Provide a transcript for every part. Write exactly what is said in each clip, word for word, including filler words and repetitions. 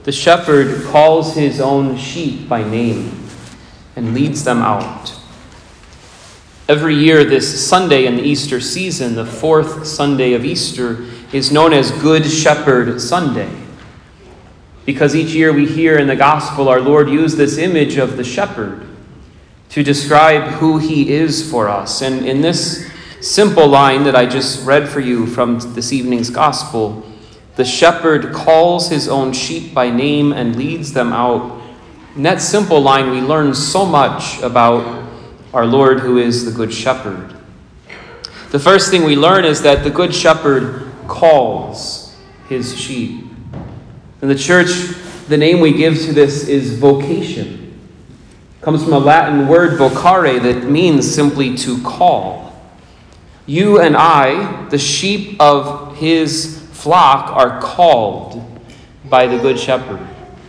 the shepherd calls his own sheep by name and leads them out. Every year, this Sunday in the Easter season, the fourth Sunday of Easter, is known as Good Shepherd Sunday. Because each year we hear in the gospel our Lord use this image of the shepherd to describe who he is for us. And in this simple line that I just read for you from this evening's gospel, the shepherd calls his own sheep by name and leads them out. In that simple line, we learn so much about our Lord who is the Good Shepherd. The first thing we learn is that the Good Shepherd calls his sheep. In the church, the name we give to this is vocation. It comes from a Latin word vocare that means simply to call. You and I, the sheep of his flock, are called by the Good Shepherd.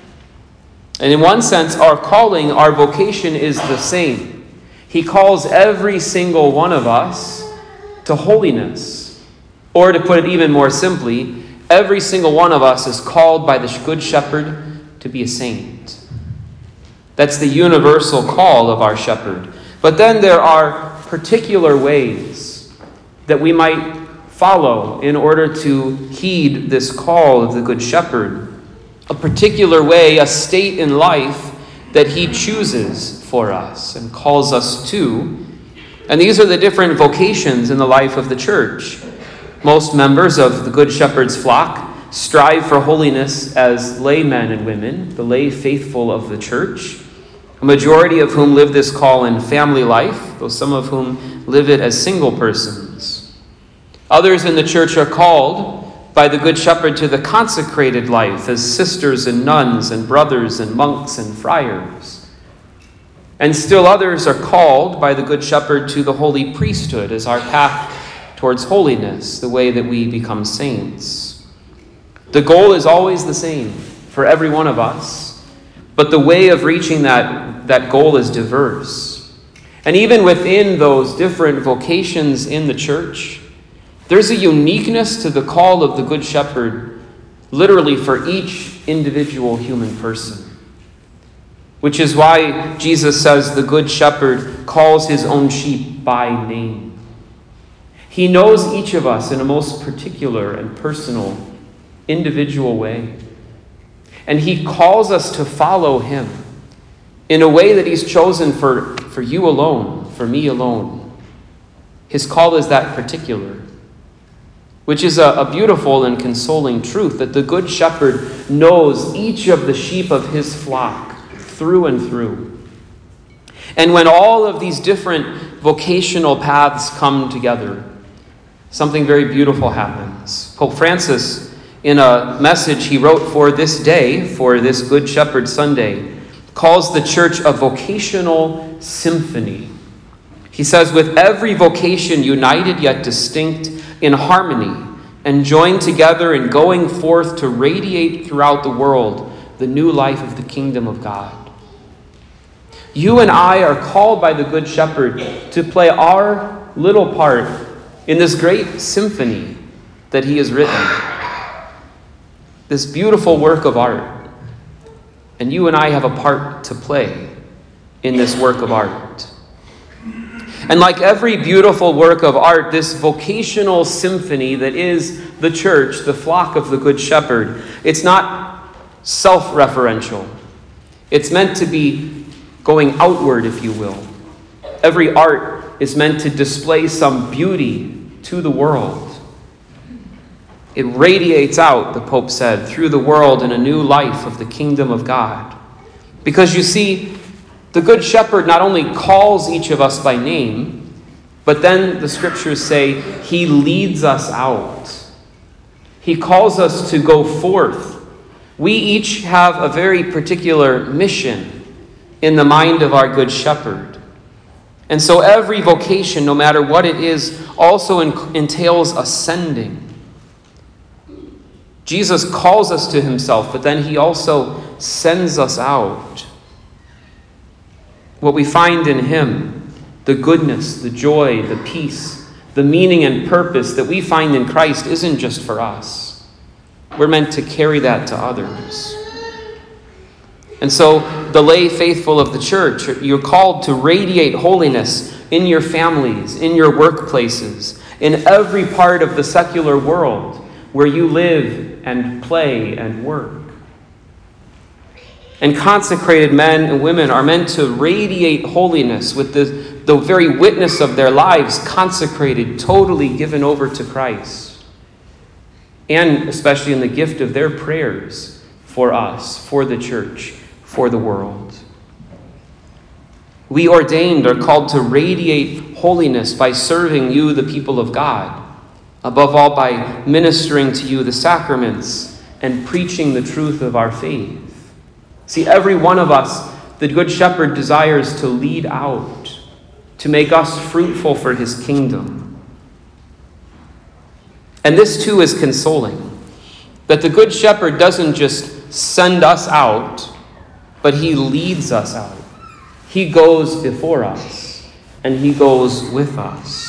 And in one sense, our calling, our vocation is the same. He calls every single one of us to holiness. Or to put it even more simply, every single one of us is called by the Good Shepherd to be a saint. That's the universal call of our shepherd. But then there are particular ways that we might follow in order to heed this call of the Good Shepherd. A particular way, a state in life that he chooses for us and calls us to. And these are the different vocations in the life of the church. Most members of the Good Shepherd's flock strive for holiness as laymen and women, the lay faithful of the church, a majority of whom live this call in family life, though some of whom live it as single persons. Others in the church are called by the Good Shepherd to the consecrated life as sisters and nuns and brothers and monks and friars. And still others are called by the Good Shepherd to the holy priesthood as our path towards holiness, the way that we become saints. The goal is always the same for every one of us, but the way of reaching that, that goal is diverse. And even within those different vocations in the church, there's a uniqueness to the call of the Good Shepherd, literally for each individual human person. Which is why Jesus says the Good Shepherd calls his own sheep by name. He knows each of us in a most particular and personal, individual way. And he calls us to follow him in a way that he's chosen for, for you alone, for me alone. His call is that particular. Which is a, a beautiful and consoling truth, that the Good Shepherd knows each of the sheep of his flock through and through. And when all of these different vocational paths come together, something very beautiful happens. Pope Francis, in a message he wrote for this day, for this Good Shepherd Sunday, calls the church a vocational symphony. He says, with every vocation united yet distinct in harmony and joined together in going forth to radiate throughout the world the new life of the kingdom of God. You and I are called by the Good Shepherd to play our little part in this great symphony that he has written. This beautiful work of art. And you and I have a part to play in this work of art. And like every beautiful work of art, this vocational symphony that is the church, the flock of the Good Shepherd, it's not self-referential. It's meant to be going outward, if you will. Every art is meant to display some beauty to the world. It radiates out, the Pope said, through the world in a new life of the kingdom of God. Because you see, the Good Shepherd not only calls each of us by name, but then the scriptures say he leads us out. He calls us to go forth. We each have a very particular mission in the mind of our Good Shepherd. And so every vocation, no matter what it is, also entails ascending. Jesus calls us to himself, but then he also sends us out. What we find in him, the goodness, the joy, the peace, the meaning and purpose that we find in Christ isn't just for us. We're meant to carry that to others. And so the lay faithful of the church, you're called to radiate holiness in your families, in your workplaces, in every part of the secular world where you live and play and work. And consecrated men and women are meant to radiate holiness with the, the very witness of their lives consecrated, totally given over to Christ. And especially in the gift of their prayers for us, for the church, for the world. We ordained are called to radiate holiness by serving you, the people of God. Above all, by ministering to you the sacraments and preaching the truth of our faith. See, every one of us, the Good Shepherd desires to lead out, to make us fruitful for his kingdom. And this too is consoling, that the Good Shepherd doesn't just send us out, but he leads us out. He goes before us, and he goes with us.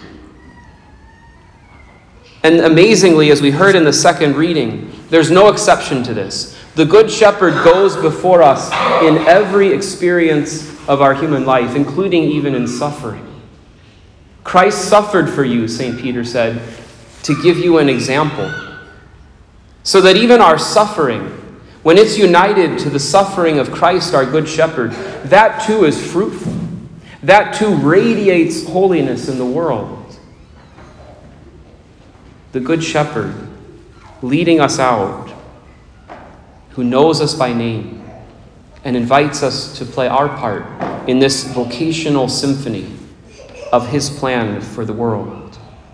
And amazingly, as we heard in the second reading, there's no exception to this. The Good Shepherd goes before us in every experience of our human life, including even in suffering. Christ suffered for you, Saint Peter said, to give you an example. So that even our suffering, when it's united to the suffering of Christ, our Good Shepherd, that too is fruitful. That too radiates holiness in the world. The Good Shepherd leading us out, who knows us by name and invites us to play our part in this vocational symphony of his plan for the world.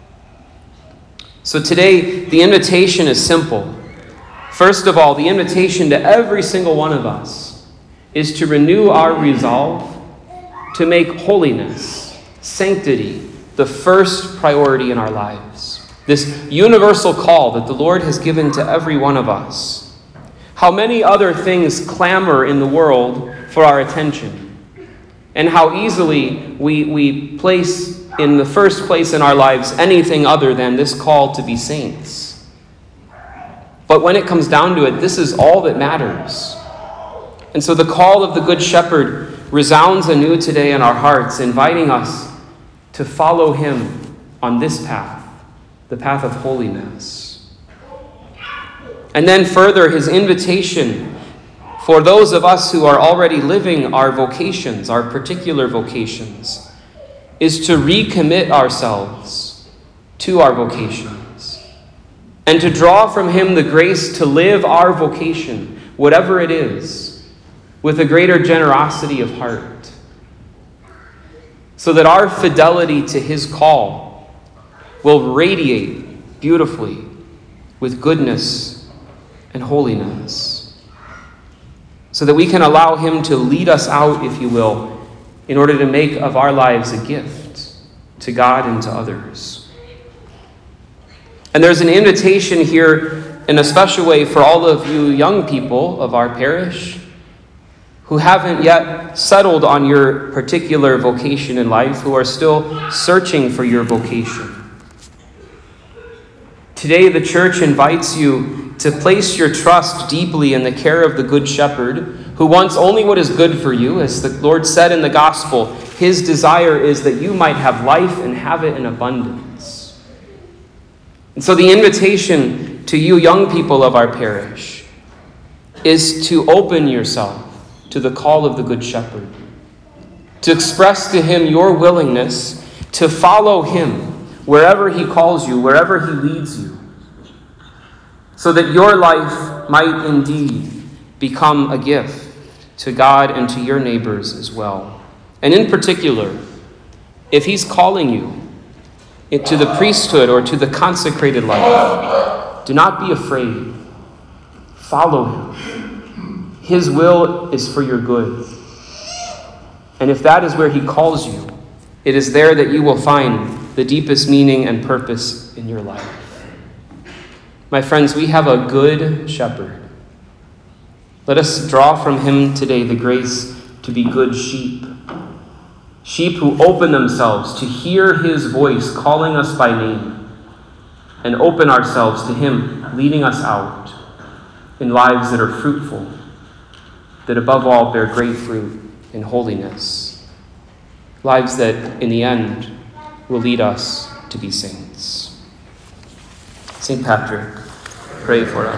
So today, the invitation is simple. First of all, the invitation to every single one of us is to renew our resolve to make holiness, sanctity, the first priority in our lives. This universal call that the Lord has given to every one of us. How many other things clamor in the world for our attention, and how easily we, we place in the first place in our lives anything other than this call to be saints. But when it comes down to it, this is all that matters. And so the call of the Good Shepherd resounds anew today in our hearts, inviting us to follow him on this path, the path of holiness. And then further, his invitation for those of us who are already living our vocations, our particular vocations, is to recommit ourselves to our vocations and to draw from him the grace to live our vocation, whatever it is, with a greater generosity of heart, so that our fidelity to his call will radiate beautifully with goodness and holiness, so that we can allow him to lead us out, if you will, in order to make of our lives a gift to God and to others. And there's an invitation here in a special way for all of you young people of our parish who haven't yet settled on your particular vocation in life, who are still searching for your vocation. Today, the church invites you to place your trust deeply in the care of the Good Shepherd, who wants only what is good for you. As the Lord said in the gospel, his desire is that you might have life and have it in abundance. And so the invitation to you young people of our parish is to open yourself to the call of the Good Shepherd, to express to him your willingness to follow him wherever he calls you, wherever he leads you, so that your life might indeed become a gift to God and to your neighbors as well. And in particular, if he's calling you to the priesthood or to the consecrated life, do not be afraid. Follow him. His will is for your good. And if that is where he calls you, it is there that you will find the deepest meaning and purpose in your life. My friends, we have a good shepherd. Let us draw from him today the grace to be good sheep. Sheep who open themselves to hear his voice calling us by name and open ourselves to him leading us out in lives that are fruitful. that above all bear great fruit in holiness, lives that in the end will lead us to be saints. Saint Patrick, pray for us.